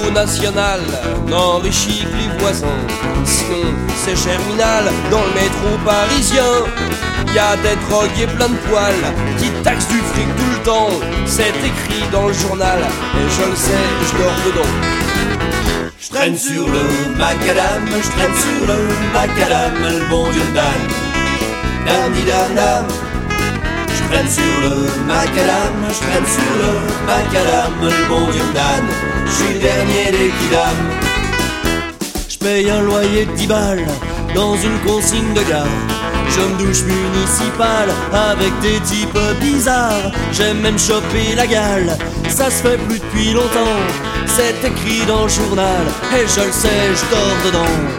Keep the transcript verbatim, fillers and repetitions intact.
l'info nationale n'enrichit que les voisins. Sinon, c'est Germinal dans le métro parisien. Y'a des drogues et plein de poils qui taxent du fric tout le temps. C'est écrit dans le journal et je le sais, je dors dedans. Je traîne sur le macadam, je traîne sur le macadam, le bon Dieu Dan. Dan di dan dam. Je traîne sur le macadam, je traîne sur le macadam, le bon Dieu Dan. Je suis le dernier des kidam. Je paye un loyer de dix balles dans une consigne de gare. Je me douche municipale avec des types bizarres. J'aime même choper la gale, ça se fait plus depuis longtemps. C'est écrit dans le journal et je le sais, je dors dedans.